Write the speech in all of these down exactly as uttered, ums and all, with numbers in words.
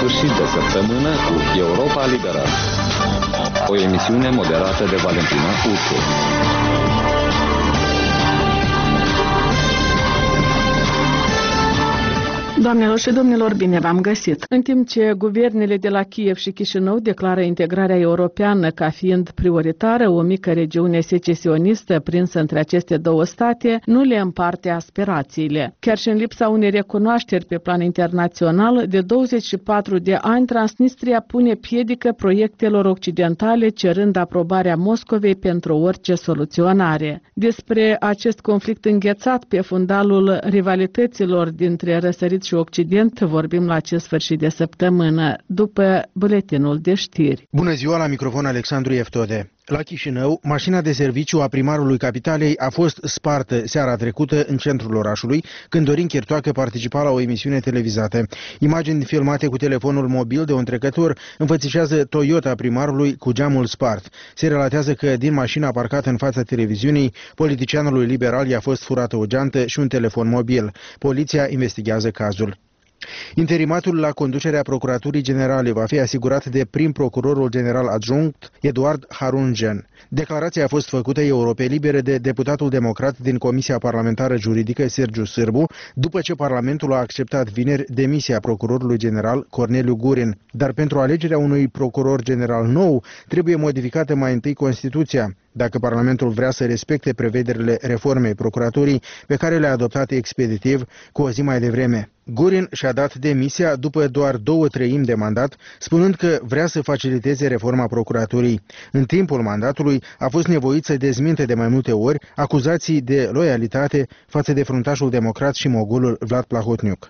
sfârșit de săptămână cu Europa Liberă, o emisiune moderată de Valentina Ursu. Doamnelor și domnilor, bine v-am găsit! În timp ce guvernele de la Kiev și Chișinău declară integrarea europeană ca fiind prioritară, o mică regiune secesionistă prinsă între aceste două state nu le împarte aspirațiile. Chiar și în lipsa unei recunoașteri pe plan internațional, de douăzeci și patru de ani, Transnistria pune piedică proiectelor occidentale, cerând aprobarea Moscovei pentru orice soluționare. Despre acest conflict înghețat pe fundalul rivalităților dintre răsărit și Occident vorbim la acest sfârșit de săptămână, după buletinul de știri. Bună ziua, la microfon Alexandru Eftode. La Chișinău, mașina de serviciu a primarului capitalei a fost spartă seara trecută în centrul orașului, când Dorin Chirtoacă participa la o emisiune televizată. Imagini filmate cu telefonul mobil de un trecător înfățișează Toyota primarului cu geamul spart. Se relatează că din mașina parcată în fața televiziunii, politicianului liberal i-a fost furată o geantă și un telefon mobil. Poliția investigează cazul. Interimatul la conducerea Procuraturii Generale va fi asigurat de prim procurorul general adjunct Eduard Harungen. Declarația a fost făcută Europei Libere de deputatul democrat din Comisia Parlamentară Juridică Sergiu Sârbu, după ce Parlamentul a acceptat vineri demisia procurorului general Corneliu Gurin. Dar pentru alegerea unui procuror general nou trebuie modificată mai întâi Constituția, dacă Parlamentul vrea să respecte prevederile reformei procuraturii pe care le-a adoptat expeditiv cu o zi mai devreme. Gurin și-a dat demisia după doar două treimi de mandat, spunând că vrea să faciliteze reforma procuraturii. În timpul mandatului a fost nevoit să dezminte de mai multe ori acuzații de loialitate față de fruntașul democrat și mogulul Vlad Plahotniuc.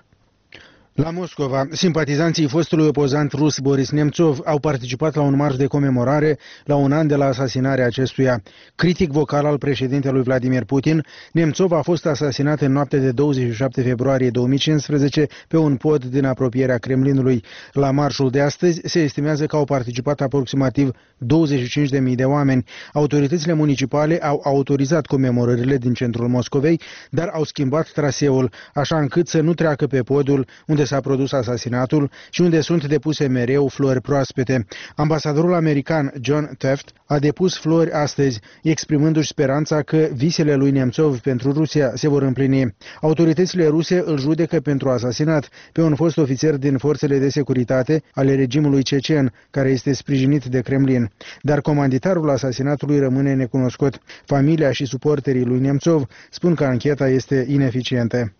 La Moscova, simpatizanții fostului opozant rus Boris Nemțov au participat la un marș de comemorare la un an de la asasinarea acestuia. Critic vocal al președintelui Vladimir Putin, Nemțov a fost asasinat în noaptea de douăzeci și șapte februarie două mii cincisprezece pe un pod din apropierea Kremlinului. La marșul de astăzi se estimează că au participat aproximativ douăzeci și cinci de mii de oameni. Autoritățile municipale au autorizat comemorările din centrul Moscovei, dar au schimbat traseul, așa încât să nu treacă pe podul unde s-a produs asasinatul și unde sunt depuse mereu flori proaspete. Ambasadorul american John Taft a depus flori astăzi, exprimându-și speranța că visele lui Nemțov pentru Rusia se vor împlini. Autoritățile ruse îl judecă pentru asasinat pe un fost ofițer din forțele de securitate ale regimului cecen, care este sprijinit de Kremlin. Dar comanditarul asasinatului rămâne necunoscut. Familia și suporterii lui Nemțov spun că ancheta este ineficientă.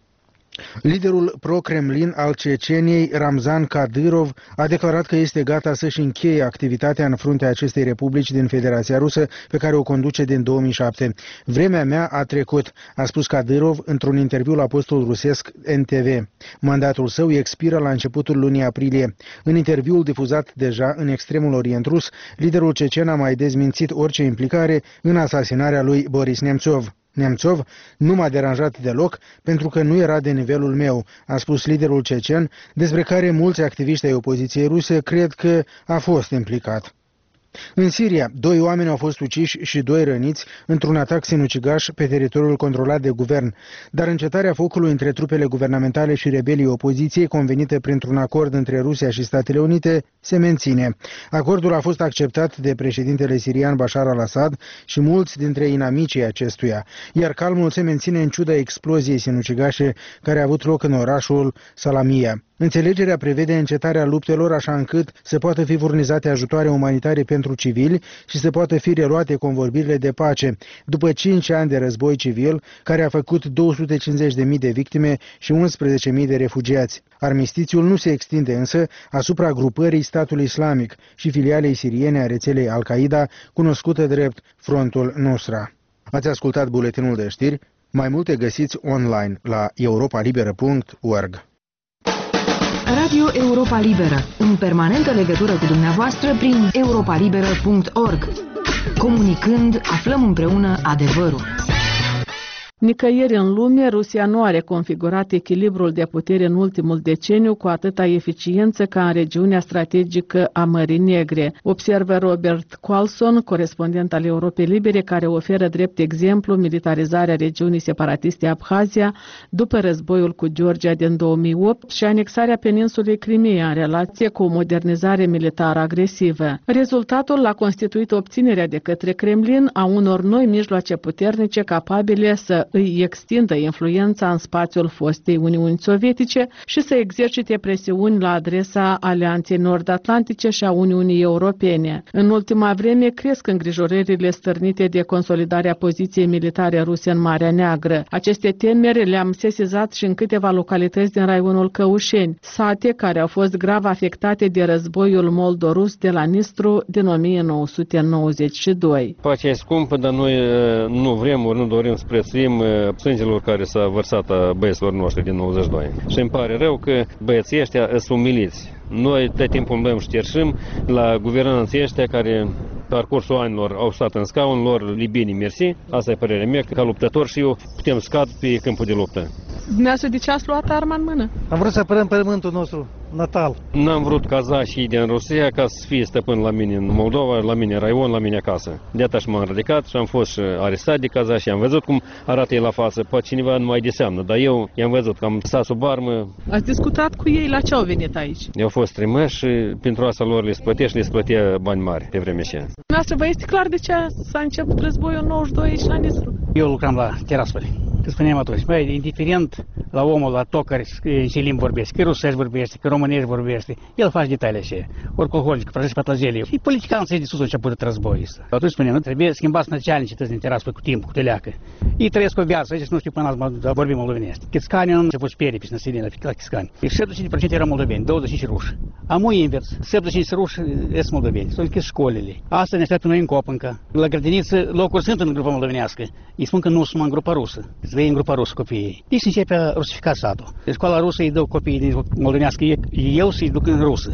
Liderul pro-Kremlin al Ceceniei, Ramzan Kadyrov, a declarat că este gata să-și încheie activitatea în fruntea acestei republici din Federația Rusă, pe care o conduce din două mii șapte. Vremea mea a trecut, a spus Kadyrov într-un interviu la postul rusesc N T V. Mandatul său expiră la începutul lunii aprilie. În interviul difuzat deja în extremul Orient rus, liderul cecen a mai dezmințit orice implicare în asasinarea lui Boris Nemțov. Nemțov nu m-a deranjat deloc pentru că nu era de nivelul meu, a spus liderul cecen, despre care mulți activiști ai opoziției ruse cred că a fost implicat. În Siria, doi oameni au fost uciși și doi răniți într-un atac sinucigaș pe teritoriul controlat de guvern, dar încetarea focului între trupele guvernamentale și rebelii opoziției, convenită printr-un acord între Rusia și Statele Unite, se menține. Acordul a fost acceptat de președintele sirian Bashar al-Assad și mulți dintre inamicii acestuia, iar calmul se menține în ciuda exploziei sinucigașe care a avut loc în orașul Salamia. Înțelegerea prevede încetarea luptelor așa încât să poată fi furnizate ajutoare umanitare pentru civili și să poată fi reluate convorbirile de pace, după cinci ani de război civil care a făcut două sute cincizeci de mii de victime și unsprezece mii de refugiați. Armistițiul nu se extinde însă asupra grupării statului islamic și filialei siriene a rețelei Al-Qaeda, cunoscută drept Frontul Nusra. Ați ascultat buletinul de știri? Mai multe găsiți online la europa liberă punct org. Radio Europa Liberă, în permanentă legătură cu dumneavoastră prin europa liberă punct org. Comunicând, aflăm împreună adevărul. Nicăieri în lume, Rusia nu are configurat echilibrul de putere în ultimul deceniu cu atâta eficiență ca în regiunea strategică a Mării Negre, observă Robert Qualson, corespondent al Europei Libere, care oferă drept exemplu militarizarea regiunii separatiste Abhazia după războiul cu Georgia din două mii opt și anexarea peninsulei Crimea în relație cu o modernizare militară agresivă. Rezultatul l-a constituit obținerea de către Kremlin a unor noi mijloace puternice capabile să îi extindă influența în spațiul fostei Uniuni Sovietice și să exercite presiuni la adresa Alianței Nord-Atlantice și a Uniunii Europene. În ultima vreme cresc îngrijorările stârnite de consolidarea poziției militare ruse în Marea Neagră. Aceste temeri le-am sesizat și în câteva localități din raionul Căușeni, sate care au fost grav afectate de războiul moldo-rus de la Nistru din o mie nouă sute nouăzeci și doi. Pacea e scumpă, dar noi nu vrem, ori nu dorim să prețuim sângelor care s-a vărsat a băieților noștri din nouăzeci și doi. Și îmi pare rău că băieții ăștia sunt umiliți. Noi tot timpul îmblăm și cerșim la guvernanții ăștia care parcursul anilor au stat în scaun lor, libinii mersi, asta e părerea mea, că ca luptător și eu putem scad pe câmpul de luptă. Dumneavoastră de ce ați luat arma în mână? Am vrut să apărăm pământul nostru natal. N-am vrut kazașii din Rusia ca să fie stăpân la mine în Moldova, la mine în raion, la mine acasă. De atât m-am ridicat și am fost arestat de kazași, am văzut cum arată ei la față, poate cineva nu mai deseamnă, dar eu i-am văzut că am stat sub armă. Ați discutat cu ei, la ce au venit aici? Eu au fost trimași și pentru asta lor le splătea și le splătea bani mari pe vremea aceea. Dumneavoastră, vă este clar de ce s-a început războiul în nouăzeci și doi aici la Nistru? Eu lucram la Tiraspol. Că spuneam atunci, băi, indiferent la omul, la tot care în ce limbi vorbește, că rusești vorbește, că românești vorbește, el face detalii așa, ori colholic, frăzești patlajelii. Și politicanul să-i de sus a început războiul ăsta. Atunci spuneam, nu trebuie schimbați năcealnici din Tiraspol cu timpul, cu teleacă. Ei trăiesc o viață, aici nu știu până azi vorbim moldovenești. Chiscani nu început sperie pe năsădină, la Chiscani. Și șaptezeci și cinci la sută erau moldoveni, douăzeci și cinci ruși. Amu invers, șaptezeci și cinci ruși sunt moldoveni, s-au închis școlile. Asta ne așteaptă noi în Copanca. La grădiniță locuri sunt în grupa moldovenească. Îi spun că nu sunt în grupa rusă. Vei în grupa rusă copiii. Ei se începe a rusifica satul. Deci școala rusă îi dă copiii din moldovenească, eu să-i duc în rusă.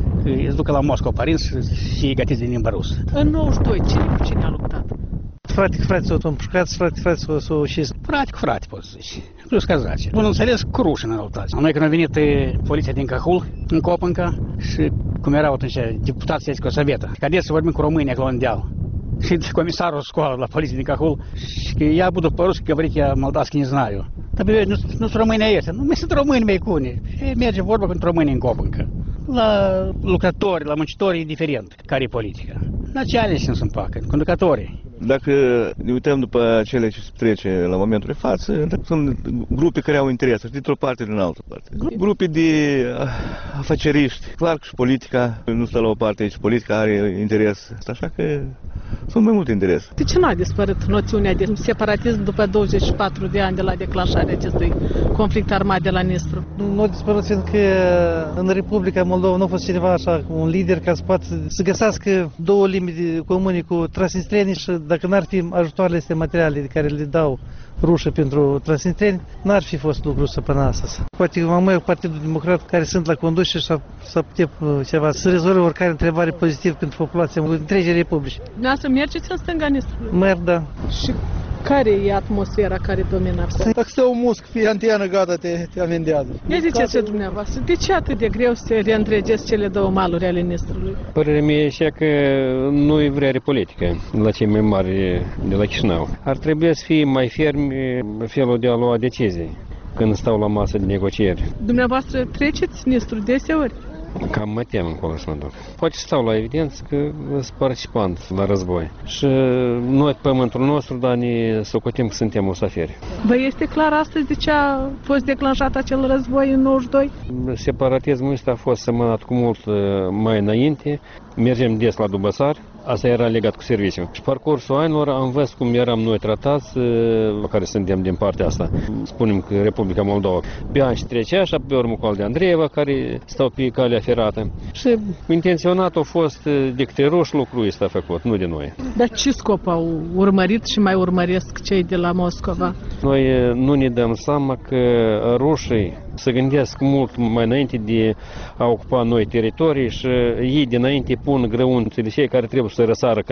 Îi duc la Moscova, părinți și îi gătiți din limba rusă. În nouăzeci și doi, cine cu cine a luptat? Frate cu frate s-au împușcat, frate cu frate s-au ucis. Frate cu frate, pot să zici. Plus cazaci. Bun înțeles, cu ruși în luptat. Noi când a venit poliția din Cahul, în Copanca, și cum erau atunci deputații cu Sovietă, cadeți să vorbim cu românii acolo în deal. Și comisarul școală la poliție din Cahul, și я буду по-русски говорить, я молдавский не знаю. Dar nu, nu sunt români aici, nu mai sunt români mai cune. Și merge vorba cu românii în Copanca. La lucrători, la muncitori e diferent care e politica. Națialiști nu sunt pacă, conducătorii. Dacă ne uităm după cele ce se trece la momentul de față, sunt grupe care au interes, dintr-o parte din altă parte. Grupe de afaceriști. Clar că și politica nu stă la o parte aici, politica are interes. Așa că sunt mai multe interese. De ce n-a dispărut noțiunea de separatism după douăzeci și patru de ani de la declanșarea acestui conflict armat de la Nistru? Nu a dispărut fiindcă în Republica Moldova nu a fost cineva așa, un lider ca să poată să găsească două limbi comune cu transnistrenii și dacă n-ar fi ajutoarele astea materiale de care le dau rușă pentru transnistreni, n-ar fi fost lucru să până astăzi. Poate mai Partidul Democrat care sunt la conducere și să putem ceva să rezolve oricare întrebare pozitiv pentru populația întregii republici. Dumneavoastră mergeți în stânga Nistrului? Merg, da. Și care e atmosfera care domină acolo? Dacă stă un musc, fie antiană, gata, te, te amendează. Ia ziceți dumneavoastră, de ce atât de greu să reîntregeți cele două maluri ale Nistrului? Părerea mea e așa că nu e vrea politică la cei mai mari de la Chișinău. Ar trebui să fie mai fermi felul de a lua decizii când stau la masă de negocieri. Dumneavoastră treceți Nistru deseori? Cam mă tem încolo să mă duc. Poate stau la evidență că sunt participant la război. Și noi, pământul nostru, dar ne socotim că suntem musafiri. Vă este clar astăzi de ce a fost declanșat acel război în nouăzeci și doi? Separatismul ăsta a fost semănat cu mult mai înainte. Mergem des la Dubăsari. Asta era legat cu serviciu. Și parcursul anilor am văzut cum eram noi tratați, care suntem din partea asta. Spunem că Republica Moldova. Pe ani și trecea, și pe urmă cu al de Andreeva, care stau pe calea ferată. Și intenționat a fost de către ruși lucrul ăsta făcut, nu de noi. Dar ce scop au urmărit și mai urmăresc cei de la Moscova? Noi nu ne dăm seama că rușii se gândesc mult mai înainte de a ocupa noi teritorii și ei dinainte pun grăunțele cei care trebuie să răsară cândva.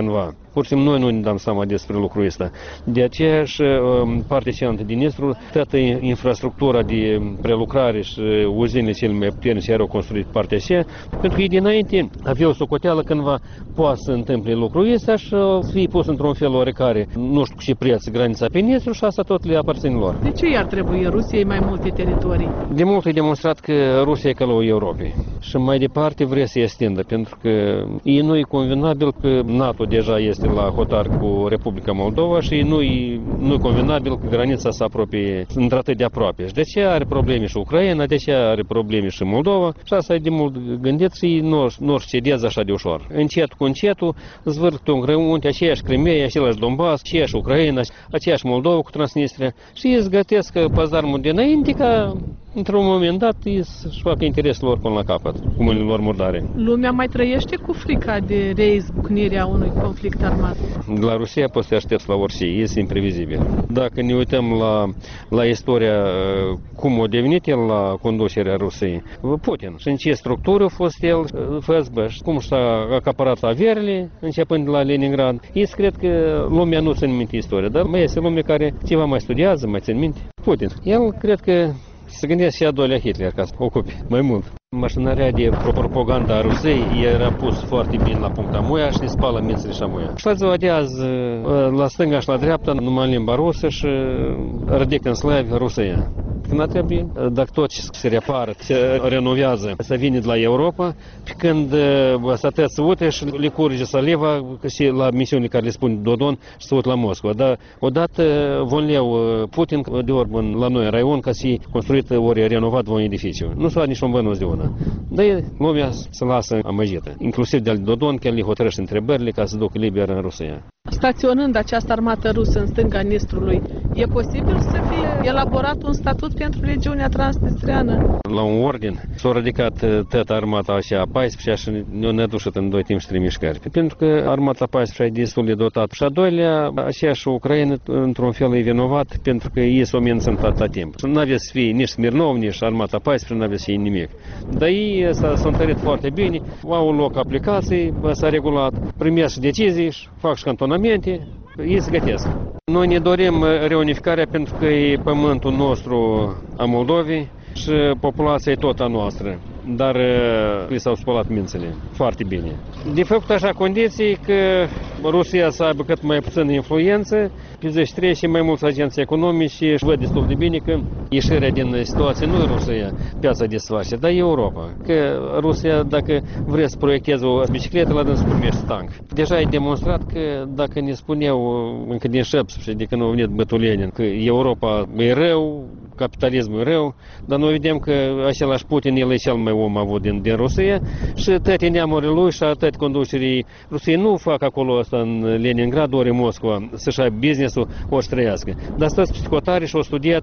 Pur și simplu noi nu ne dăm seama despre lucrul ăsta. De aceea și partea cealaltă din Nistru, toată infrastructura de prelucrare și uzinele cele mai puternice erau construite partea aceea, pentru că dinainte avea o socoteală cândva poate să întâmple lucrul ăsta și să fie pus într-un fel oarecare, nu știu cu ce preț, granița pe Nistru și asta tot le aparține lor. De ce i-ar trebui Rusiei mai multe teritorii? De mult e demonstrat că Rusia e calul Europei și mai departe vrea să extindă, pentru că e nu e convenabil că NATO deja este la hotar cu Republica Moldova și nu e nu e convenabil că granița se apropie într-atât de aproape. Și de ce are probleme și Ucraina, de ce are probleme și Moldova și asta e de mult gândit și nu nu cedeze așa de ușor. Încet cu încetul zvârg un grăunte, aceeași Crimea, același Donbass, aceeași Ucraina, aceeași Moldova cu Transnistria și îți gătesc pazarul dinainte ca într-un moment dat să-și facă interesul lor până la capăt, cu mâinile lor murdare. Lumea mai trăiește cu frica de reizbucnirea unui conflict armat? La Rusia poți să te aștepți la orice, este imprevizibil. Dacă ne uităm la, la istoria, cum a devenit el la conducerea Rusiei, Putin, și în ce structură a fost el, F S B, și cum și-a acaparat averile, începând de la Leningrad, ei cred că lumea nu ține minte istoria, dar mai este lume care ceva mai studiază, mai ține minte. Putin, el cred că se gândea și a doilea Hitler ca să ocupe mai mult. Mașinăria de propaganda a Rusiei era pus foarte bine la punct amuia și ne spală mințile și amuia. Și se vedează la stânga și la dreapta numai în limba rusă și ridică în slavi Rusia. Când trebuie, dacă tot ce se repară, se renovează, să vină de la Europa, pe când să te să uite și le curge saliva și la misiunile care le spune Dodon și să uit la Moscova. Dar odată von leu Putin de ori la noi în raion ca să construit ori renovat un edificiu. Nu s-a nici un bănuț de una. Dar lumea se lasă amăgită. Inclusiv de Dodon, că el le hotărăște întrebările ca să ducă liber în Rusia. Staționând această armată rusă în stânga Nistrului, e posibil să fie elaborat un statut pentru regiunea transnistreană? La un ordin s-a ridicat toată armata așa a paisprezecea și ne-a nedușit în doi timp și trei mișcări. Pentru că armata a paisprezecea e destul de dotată. Și a doilea, aceeași Ucraina, într-un fel, e vinovat pentru că ei s-au menținut atâta timp. Nu aveți să fie nici Smirnov, nici armata paisprezecea, nu aveți să fie nimic. Dar ei s-au întărit foarte bine, au loc aplicații, s-a regulat, primesc decizii și fac și cantonamente, ei se gătesc. Noi ne dorim reunificarea pentru că e pământul nostru a Moldovei și populația e tot a noastră, dar li s-au spălat mințele foarte bine. De făcut așa condiții că Rusia să aibă cât mai puțină influență, pe zi și trece mai mulți agenți economici și văd destul de bine că ieșirea din situație nu e Rusia, piața desface, dar Europa. Că Rusia, dacă vrea să proiecteze o bicicletă, la dânsul primește tank. Deja e demonstrat că dacă ne spuneau încă din șaptesprezece, de când a venit bătul Lenin, că Europa e rău, capitalismul e rău, dar noi vedem că același Putin, el e cel mai om avut din, din Rusia și toate neamurile lui și toate conducerii Rusiei nu fac acolo asta în Leningrad ori în Moscova să-și aibă business-ul, ori să trăiască. Dar stați psihotari și au studiat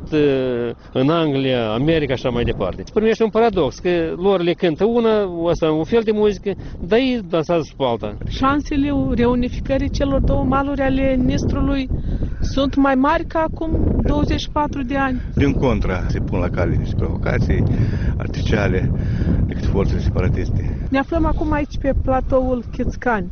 în Anglia, America și așa mai departe. Se primește un paradox, că lor le cântă una, asta un fel de muzică, dar ei dansează sub alta. Șansele reunificării celor două maluri ale Nistrului sunt mai mari ca acum douăzeci și patru de ani. Din contra, se pun la cale niște provocații artificiale decât forțele separatiste. Ne aflăm acum aici pe platoul Chețcani.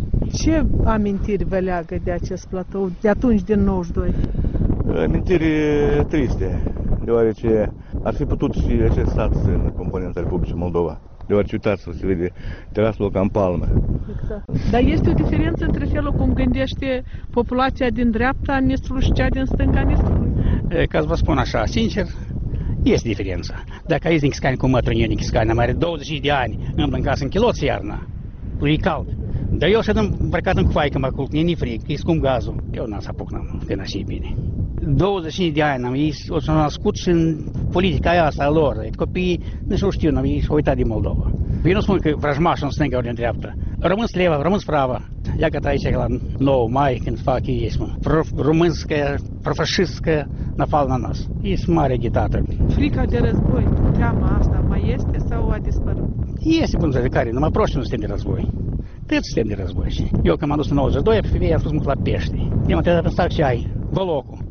Ce amintiri vă leagă de acest platou de atunci, din nouăzeci și doi? Amintiri triste, deoarece ar fi putut și acest stat în componența Republicii Moldova. Deoarece, uitați-vă, se vede terasul ca în palmă. Exact. Dar este o diferență între felul cum gândește populația din dreapta Nistrului și cea din stânga Nistrului? Ca să vă spun așa, sincer, este diferența. Dacă aici din Chiscani cu mătrânie din Chiscani, am are douăzeci de ani, îmi în casă în chiloți iarna, e cald. Dar eu și-am îmbrăcat în cuaică, mă culc, e fric, e scump gazul. Eu n-am să apuc, n-am, că n-aș bine. douăzeci de ani am, ei s-au născut și în politica aia asta a lor. Copiii nici nu știu, ei s-au uitat din Moldova. Eu nu spun că vrăjmașul în stânga ori în dreapta. Rămân sleva, rămân sprava. Ia că aici la nouă mai, când fac ei, românscă, profașistă, nafal na nas. E mare agitator. Frica de război, teama asta mai este sau a dispărut? Este, până de care, numai proști nu suntem de război. Tot suntem de război. Eu când m-am dus în nouăzeci și doi, pe femeie am spus mult la pește. Eu m-am întrebat în stac și ai, vă locul.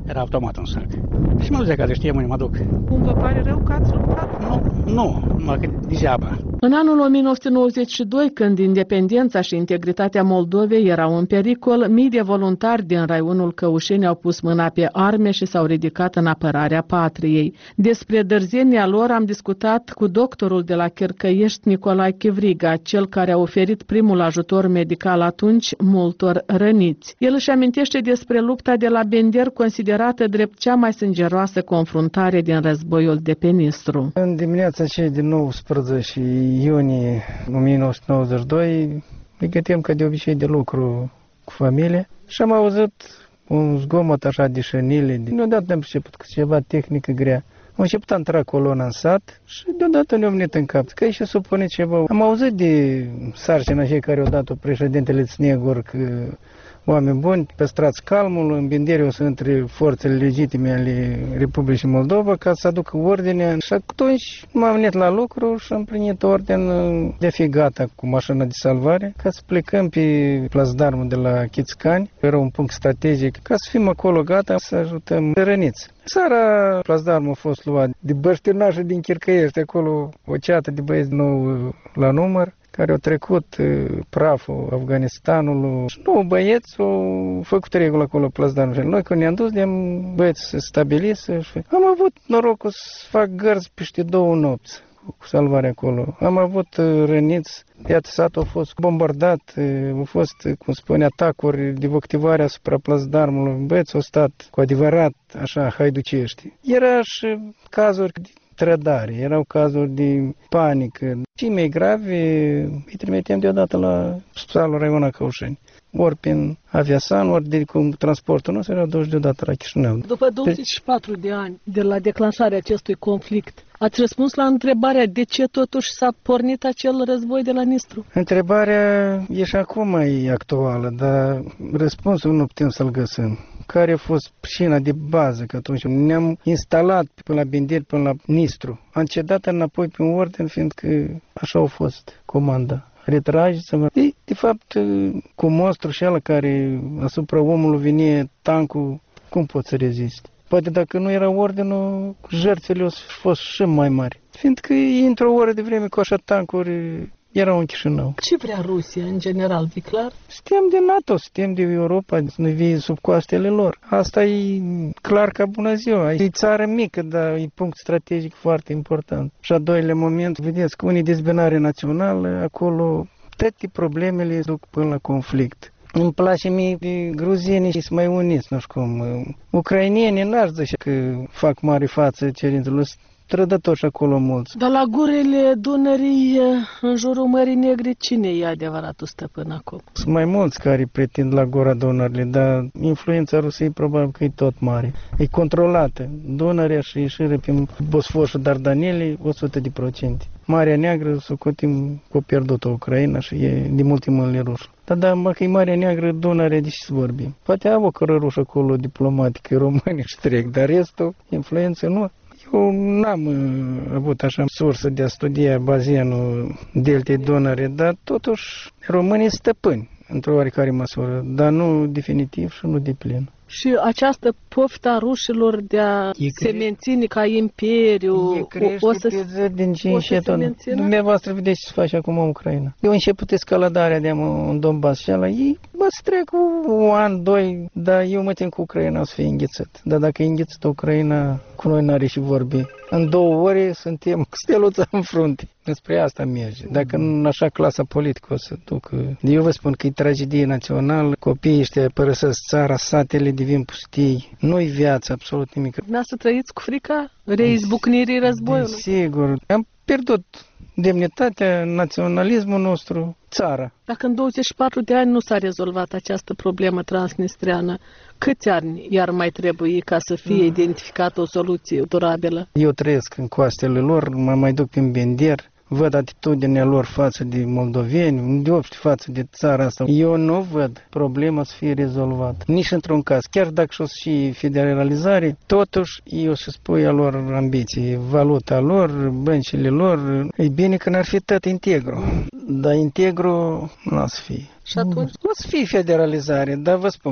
era automat în sac. Și mă ducea ca să știam unde mă duc. Cum vă pare rău că ați luptat? Nu, nu, numai că degeaba. În anul o mie nouă sute nouăzeci și doi, când independența și integritatea Moldovei erau în pericol, mii de voluntari din raionul Căușeni au pus mâna pe arme și s-au ridicat în apărarea patriei. Despre dârzenia lor am discutat cu doctorul de la Chercăiești, Nicolae Chivriga, cel care a oferit primul ajutor medical atunci multor răniți. El își amintește despre lupta de la Bender, considerată drept cea mai sângeroasă confruntare din războiul de pe Nistru. În dimineața aceea de nouăsprezece iunie o mie nouă sute nouăzeci și doi ne găteam ca de obicei de lucru cu familie și am auzit un zgomot așa de șănile. Deodată am început cu ceva tehnică grea. Am început a intra colona în sat și deodată ne-am venit în cap că și supune ceva. Am auzit de sarcina cei care au dat-o președintele Țnegor că oameni buni, păstrați calmul, în Benderiu sunt între forțele legitime ale Republicii Moldova ca să aducă ordine. Și atunci m-am venit la lucru și am primit orden de a fi gata cu mașina de salvare ca să plecăm pe plasdarmul de la Chițcani. Era un punct strategic ca să fim acolo gata să ajutăm răniți. Seara plasdarmul a fost luat de băștinașă din Chercăiești, acolo o ceată de băieți nou la număr, care au trecut uh, praful Afganistanului. Și nouă băieți au făcut regulă acolo plasdarmul. Noi când ne-am dus, de-am băieți să stabilise și am avut norocul să fac gărzi peste două nopți cu salvarea acolo. Am avut uh, răniți, iată satul a fost bombardat, uh, au fost, uh, cum spune, atacuri de voctivare asupra plasdarmului. Băieți au stat cu adevărat așa haiducești. Era și cazuri de trădare, erau cazuri de panică. Cei mai gravi îi trimiteam deodată la spitalul Raiona Căușeni. Ori prin aviasan, ori de cum transportul nostru erau duși deodată la Chișinău. După douăzeci și patru de ani de la declanșarea acestui conflict, ați răspuns la întrebarea de ce totuși s-a pornit acel război de la Nistru? Întrebarea e și acum mai actuală, dar răspunsul nu putem să-l găsim. Care a fost pricina de bază, că atunci ne-am instalat până la Bender, până la Nistru. Am cedat înapoi pe un ordin, fiindcă așa a fost comanda. Retrageți-vă. De, de fapt, cu monstru și ala care asupra omului vine tancul, cum poți să rezisti? Poate dacă nu era ordinul, jertfele au fost și mai mari. Fiindcă într-o oră de vreme cu așa tancuri erau în Chișinău. Ce vrea Rusia, în general, e clar? Suntem de NATO, suntem de Europa, să ne vie sub coastele lor. Asta e clar ca bună ziua. E țară mică, dar e punct strategic foarte important. Și a doilea moment, vedeți că unii dezbinare națională, acolo toate problemele duc până la conflict. Îmi place mie de gruzienii și sunt mai uniți, nu știu cum. Ucrainienii n-aș zice că fac mare față cerințelor. Trădătoși acolo mulți. Dar la gurile Dunării, în jurul Mării Negre, cine e adevăratul stăpân acum? Sunt mai mulți care pretind la gura Dunării, dar influența Rusiei probabil că e tot mare. E controlată. Dunărea și ieșirea pe Bosfor și Dardanelii, o sută de procente. Marea Neagră, să cotim cu pierdută Ucraina și e de multe mâinile ruși. Dar da, mă că e Marea Neagră, Dunărea, de ce să vorbim? Poate au o cărărușă acolo diplomatică, români și trec, dar restul, influență nu. Eu n-am uh, avut așa sursă de a studia bazinul deltei Dunăre, dar totuși românii stăpâni într-o oarecare măsură, dar nu definitiv și nu deplin. Și această poftă a rușilor de a e se cre... menține ca imperiu, e crește o să pe zi din ce încet. mențină? Dumneavoastră vedeți ce se face acum în Ucraina. Eu început escaladarea de în Donbass și ala, ei bă, să trec un an, doi, dar eu mă tem cu Ucraina o să fie înghețat. Dar dacă e înghețată Ucraina, cu noi n-are și vorbi. În două ore suntem cu steluța în frunte. Despre asta merge. Dacă nu așa clasa politică o să ducă. Eu vă spun că e tragedie națională. Copiii ăștia părăsesc țara, satele devin pustii. Nu-i viață, absolut nimic. N-a să trăiți cu frica reizbucnirii războiului? Sigur. Am pierdut demnitatea, naționalismul nostru, țara. Dacă în douăzeci și patru de ani nu s-a rezolvat această problemă transnistreană, câți ani iar mai trebuie ca să fie mm. identificată o soluție durabilă? Eu trăiesc în coastele lor, mă mai duc prin Bender, văd atitudinea lor față de moldoveni, deopște față de țara asta. Eu nu văd problema să fie rezolvată. Nici într-un caz. Chiar dacă și-o și federalizare, totuși eu să spui a lor ambiții, valuta lor, băncile lor. E bine că n-ar fi tot integru. Dar integru nu o să fie. Și atunci? Nu o să fie federalizare, dar vă spun,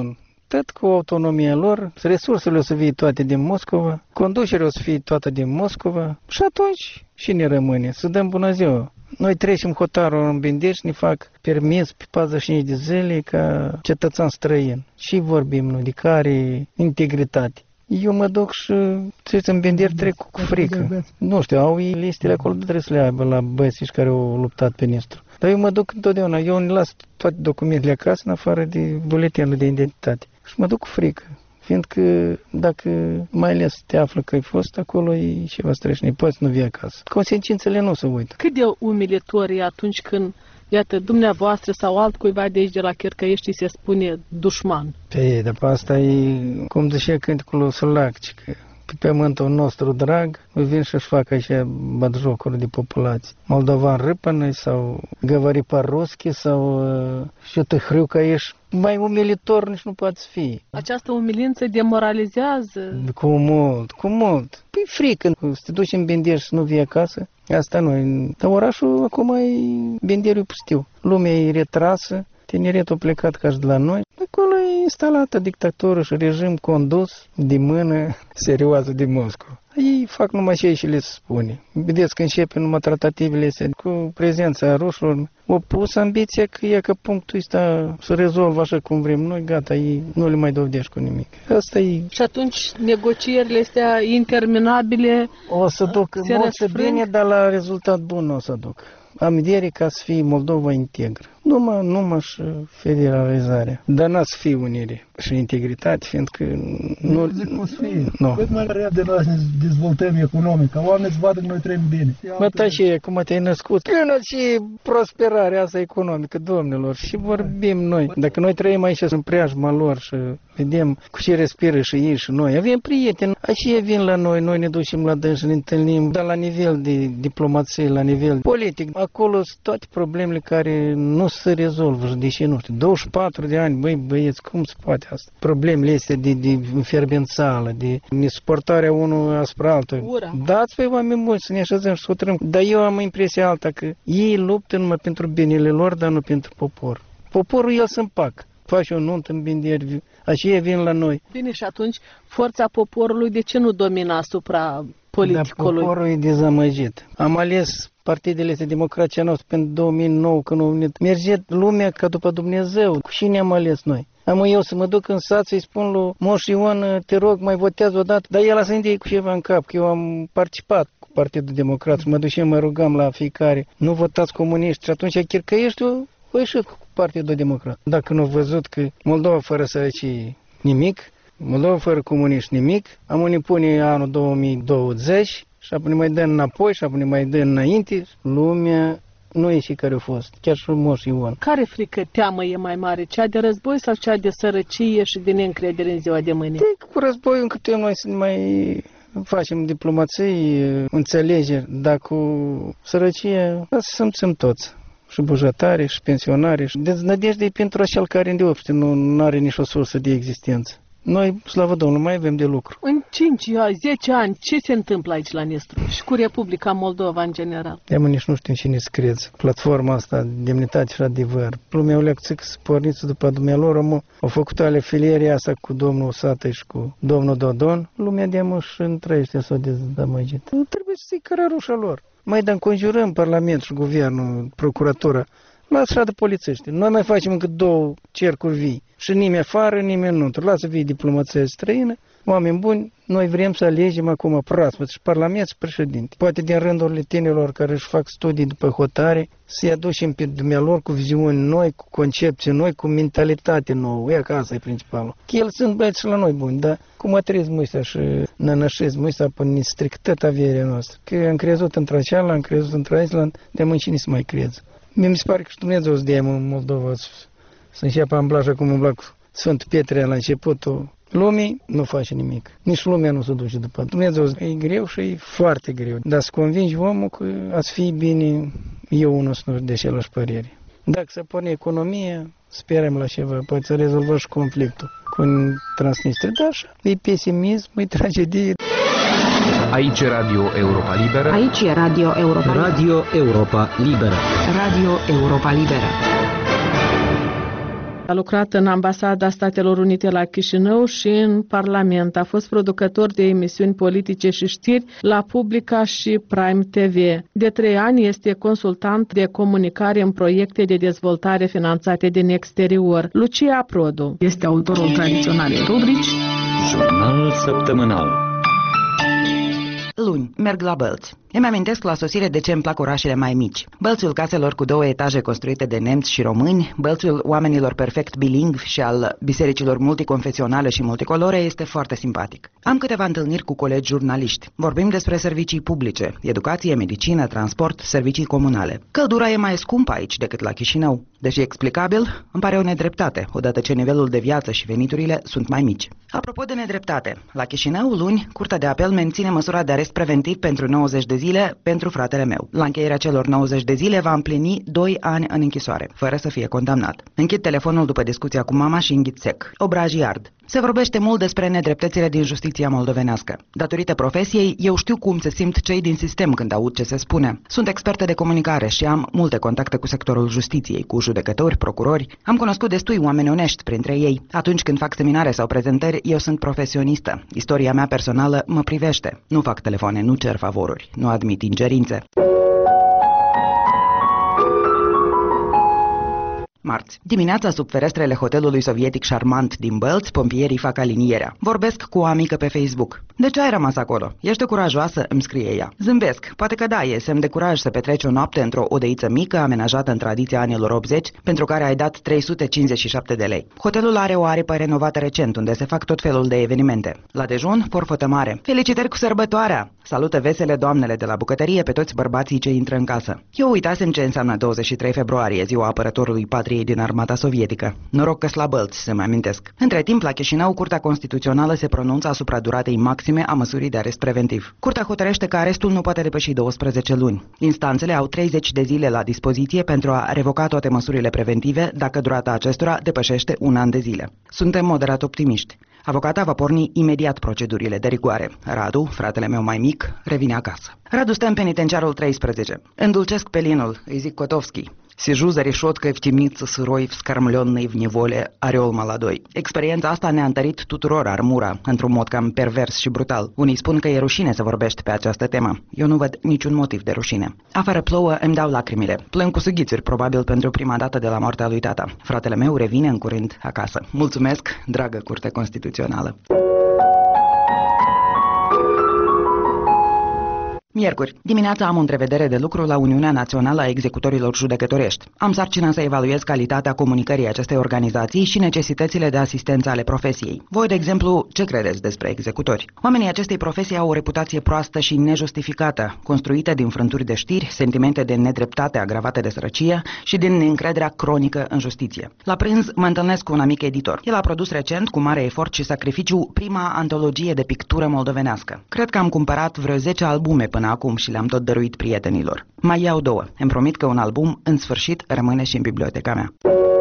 tot cu autonomia lor, resursele o să fie toate din Moscova, conducerea o să fie toată din Moscova și atunci și ne rămâne să dăm bună ziua. Noi trecem hotarul în Bendeș, ne fac permis pe patruzeci și cinci de zile ca cetățean străin. Și vorbim noi de care integritate. Eu mă duc și trebuie să-mi Bendeș trec cu frică. Nu știu, au ei listele acolo, trebuie să le aibă la băieții care au luptat pe Nistru. Dar eu mă duc întotdeauna, eu îmi las toate documentele acasă, în afară de buletinul de identitate. Și mă duc cu frică. Fiindcă dacă mai ales te află că ai fost acolo, e ceva strășnic, poți nu vii acasă. Consecințele nu se uită. Cât de umilitor e atunci când, iată, dumneavoastră sau altcuiva de aici de la Chercăiești se spune dușman? Pe dar pe asta e, cum zicea cânticul Sălac, că pe pământul nostru drag, vin și-și fac așa batjocuri de populație. Moldovan râpănăi sau găvări par-ruschi sau uh, și te hriu că ești mai umilitor nici nu poate fi. Această umilință demoralizează? Cu mult, cu mult. Păi frică, să te duci în Bendeș și nu vii acasă, asta nu. Dar orașul acum e Bendeșul pustiu. Lumea e retrasă, tineretul plecat ca și de la noi. Acolo e instalată dictatură și regim condus de mână serioasă de Moscova. Ei fac numai ce și le spune. Vedeți că începe numai tratativele astea cu prezența rușilor. O pus ambiția că e că punctul ăsta să rezolvă așa cum vrem noi, gata, ei nu le mai dovedești cu nimic. Asta e. Și atunci negocierile astea interminabile o să duc mult bine, dar la rezultat bun nu o să duc. Am idee ca să fie Moldova integră. Numai, numai și federalizarea. Dar n-a să fie unire și integritate, fiindcă nu... Zic cum să fie. No. Cât mai repede noi ne dezvoltăm economic, ca oamenii să vadă că noi trăim bine. Mă, taci, cum te-ai născut? Plină și prosperarea asta economică, domnilor, și vorbim noi. Dacă noi trăim aici în preajma lor și vedem cu ce respiră și ei și noi, avem prieteni, aceia vin la noi, noi ne ducem la dâns și ne întâlnim, dar la nivel de diplomație, la nivel politic, acolo sunt toate problemele care nu se rezolvă și deși, nu știu, douăzeci și patru de ani, băi, băieți, cum se poate asta? Problemele astea de, de înferbențală, de nesuportarea unul asupra altul. Dați pe oameni buni să ne așezăm și să hotărâm. Dar eu am impresia alta că ei luptă numai pentru binele lor, dar nu pentru popor. Poporul el se împac. Faci o nuntă în Bendeș, aceia vin la noi. Bine, și atunci forța poporului de ce nu domină asupra politicului? Dar poporul e dezamăgit. Am ales partidele astea democrația noastră pentru două mii nouă, când au venit. Merge lumea ca după Dumnezeu. Cu cine am ales noi? Am eu să mă duc în sat să-i spun lui Moș Ion, te rog, mai votează odată. Dar el a să cu ceva în cap, că eu am participat cu Partidul Democrat. Mă duceam, mă rugam la fiecare. Nu votați comuniști. Și atunci Chercăieștiul a ieșit cu Partidul Democrat. Dacă nu au văzut că Moldova fără sărăcie nimic, Moldova fără comuniști nimic, am ne pune anul două mii douăzeci și apoi ne mai dă înapoi și apoi ne mai dă înainte, lumea nu e și care a fost, chiar și Moș Ion. Care frică, teamă e mai mare, cea de război sau cea de sărăcie și de neîncredere în ziua de mâine? De, cu războiul încât noi să ne mai facem diplomație, înțelegeri, dar cu sărăcie, să simțim toți. Și bujătari, și pensionari. Deznădejde e pentru acel care îndeopște nu are nicio sursă de existență. Noi, slavă Domnului, mai avem de lucru. În cinci, zece ani, ce se întâmplă aici la Nistru și cu Republica Moldova în general? De mă nici nu știu cine să crezi. Platforma asta, demnitate și adevăr. Lumea o lecție să porniți după dumnealor, au făcut ale filierii asta cu domnul Sată și cu domnul Dodon. Lumea de mă și întrește s-o dezamăgit. Nu trebuie să-i cărarușa lor. Mai de înconjurăm Parlamentul și Guvernul, Procuratura. Lasă de polițești. Noi mai facem încă două cercuri vii. Și nimeni afară, nimeni nu. Lasă fie diplomația străină. Oameni buni, noi vrem să alegem acum proaspăt și Parlament și președinte. Poate din rândurile tinerilor care își fac studii după hotare, să-i aducem pe dumnealor cu viziuni noi, cu concepții noi, cu mentalitate nouă. E că asta e principalul. Că el sunt băieți și la noi buni, dar cu materialismul ăsta și nănășismul ăsta până ne stric tot averea noastră. Că am crezut într-aceala, am crezut într-Island, de mâini cine să mai crezi. Mie mi se pare că și Dumnezeu să dea în Moldova să înceapă amblaja cum umbla cu Sfântul Petre la începutul lumii, nu face nimic. Nici lumea nu se duce după. Dumnezeu e greu și e foarte greu. Dar să convingi omul că ați fi bine, eu unul să nu de același părere. Dacă se pune economia, sperăm la ceva, poate să rezolvă și conflictul cu Transnistria. Dar așa, e pesimism, e tragedie. Aici e Radio Europa Liberă. Aici e Radio Europa Liberă. Radio Europa Liberă. Radio Europa Liberă. A lucrat în Ambasada Statelor Unite la Chișinău și în Parlament. A fost producător de emisiuni politice și știri la Publica și Prime T V. De trei ani este consultant de comunicare în proiecte de dezvoltare finanțate din exterior. Lucia Produ este autorul tradiționalei rubrici Jurnalul săptămânal. Luni, merg la Bălți. Îmi amintesc la sosire de ce îmi plac orașele mai mici. Bălțul caselor cu două etaje construite de nemți și români, bălțul oamenilor perfect bilingvi și al bisericilor multiconfesionale și multicolore este foarte simpatic. Am câteva întâlniri cu colegi jurnaliști. Vorbim despre servicii publice, educație, medicină, transport, servicii comunale. Căldura e mai scumpă aici decât la Chișinău. Deși explicabil, îmi pare o nedreptate, odată ce nivelul de viață și veniturile sunt mai mici. Apropo de nedreptate, la Chișinău, luni, Curtea de Apel menține măsura de arest preventiv pentru nouăzeci de zile pentru fratele meu. La încheierea celor nouăzeci de zile va împlini doi ani în închisoare, fără să fie condamnat. Închid telefonul după discuția cu mama și înghit sec. Obrajii ard. Se vorbește mult despre nedreptățile din justiția moldovenească. Datorită profesiei, eu știu cum se simt cei din sistem când aud ce se spune. Sunt expertă de comunicare și am multe contacte cu sectorul justiției, cu judecători, procurori. Am cunoscut destui oameni onești printre ei. Atunci când fac seminare sau prezentări, eu sunt profesionistă. Istoria mea personală mă privește. Nu fac telefoane, nu cer favoruri, nu admit ingerințe. Marți. Dimineața, sub ferestrele hotelului sovietic șarmant din Bălți, pompierii fac alinierea. Vorbesc cu o amică pe Facebook. De ce ai rămas acolo? Ești curajoasă? Îmi scrie ea. Zâmbesc. Poate că da, e semn de curaj să petreci o noapte într-o odăiță mică, amenajată în tradiția anilor optzeci, pentru care ai dat trei sute cincizeci și șapte de lei. Hotelul are o aripă renovată recent, unde se fac tot felul de evenimente. La dejun, porfotă mare. Felicitări cu sărbătoarea! Salută vesele doamnele de la bucătărie pe toți bărbații ce intră în casă. Eu uitasem ce înseamnă douăzeci și trei februarie, ziua apărătorului patriei din armata sovietică. Noroc că la Bălți, se mai amintesc. Între timp, la Chișinău, Curtea Constituțională se pronunță asupra duratei maxime a măsurii de arest preventiv. Curtea hotărăște că arestul nu poate depăși douăsprezece luni. Instanțele au treizeci de zile la dispoziție pentru a revoca toate măsurile preventive dacă durata acestora depășește un an de zile. Suntem moderat optimiști. Avocata va porni imediat procedurile de rigoare. Radu, fratele meu mai mic, revine acasă. Radu stă în penitenciarul treisprezece. Îndulcesc pelinul, îi zic Kotovski. Сижу за решеткой в темнице сырой, вскормленной в неволе орел молодой. Experiența asta ne-a întărit tuturor armura, într-un mod cam pervers și brutal. Unii spun că e rușine să vorbești pe această temă. Eu nu văd niciun motiv de rușine. Afară plouă, îmi dau lacrimile. Plâng cu sughițuri, probabil pentru prima dată de la moartea lui tata. Fratele meu revine în curând acasă. Mulțumesc, dragă Curte Constituțională. Miercuri. Dimineața am o întrevedere de lucru la Uniunea Națională a Executorilor Judecătorești. Am sarcina să evaluez calitatea comunicării acestei organizații și necesitățile de asistență ale profesiei. Voi, de exemplu, ce credeți despre executori? Oamenii acestei profesii au o reputație proastă și nejustificată, construită din frânturi de știri, sentimente de nedreptate agravate de sărăcie și din neîncrederea cronică în justiție. La prânz mă întâlnesc cu un amic editor. El a produs recent, cu mare efort și sacrificiu, prima antologie de pictură moldovenească. Cred că am cumpărat vreo zece albume până acum și le-am tot dăruit prietenilor. Mai iau două. Îmi promit că un album, în sfârșit, rămâne și în biblioteca mea.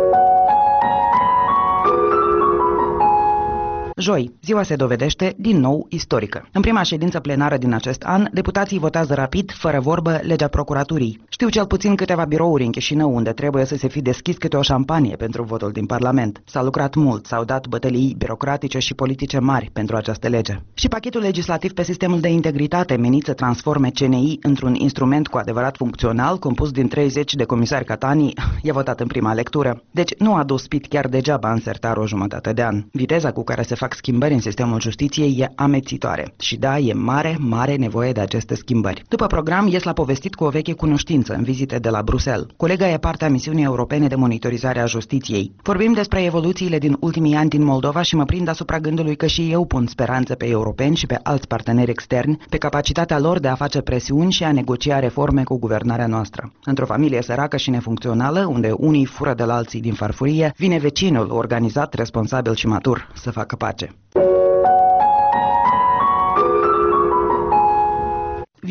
Joi, ziua se dovedește din nou istorică. În prima ședință plenară din acest an, deputații votează rapid, fără vorbă, legea procuraturii. Știu cel puțin câteva birouri în Chișinău unde trebuie să se fi deschis câte o șampanie pentru votul din Parlament. S-a lucrat mult, s-au dat bătălii birocratice și politice mari pentru această lege. Și pachetul legislativ pe sistemul de integritate menit să transforme C N I într-un instrument cu adevărat funcțional, compus din treizeci de comisari catanii, e votat în prima lectură. Deci nu a dus Pit chiar degeaba în sertar o jumătate de an. Viteza cu care se fac schimbări în sistemul justiției e amețitoare. Și da, e mare, mare nevoie de aceste schimbări. După program, ies la povestit cu o veche cunoștință în vizite de la Bruxelles. Colega e partea misiunii europene de monitorizare a justiției. Vorbim despre evoluțiile din ultimii ani din Moldova și mă prind asupra gândului că și eu pun speranțe pe europeni și pe alți parteneri externi, pe capacitatea lor de a face presiuni și a negocia reforme cu guvernarea noastră. Într-o familie săracă și nefuncțională, unde unii fură de la alții din farfurie, vine vecinul organizat, responsabil și matur să facă pace. Vineri.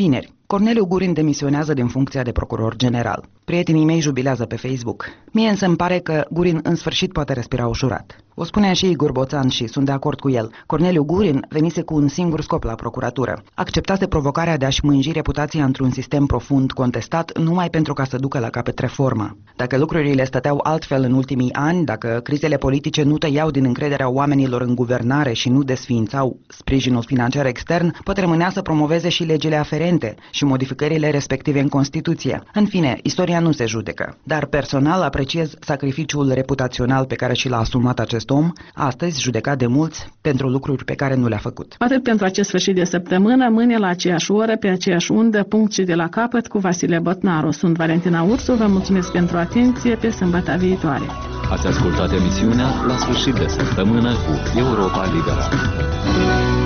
Corneliu Gurin demisionează din funcția de procuror general. Prietenii mei jubilează pe Facebook. Mie însă îmi pare că Gurin în sfârșit poate respira ușurat. O spunea și Igor Boțan și sunt de acord cu el. Corneliu Gurin venise cu un singur scop la procuratură. Acceptase provocarea de a-și mânji reputația într-un sistem profund contestat numai pentru ca să ducă la capăt reforma. Dacă lucrurile stăteau altfel în ultimii ani, dacă crizele politice nu tăiau din încrederea oamenilor în guvernare și nu desființau sprijinul financiar extern, pot rămânea să promoveze și legile aferente și modificările respective în Constituție. În fine, istoria nu se judecă. Dar personal apreciez sacrificiul reputațional pe care și l-a asumat acest om, astăzi judecat de mulți pentru lucruri pe care nu le-a făcut. Atât pentru acest sfârșit de săptămână, mâine la aceeași oră, pe aceeași undă, punct și de la capăt cu Vasile Botnaru. Sunt Valentina Ursu, vă mulțumesc pentru atenție, pe sâmbătă viitoare. Ați ascultat emisiunea La sfârșit de săptămână cu Europa Liberă.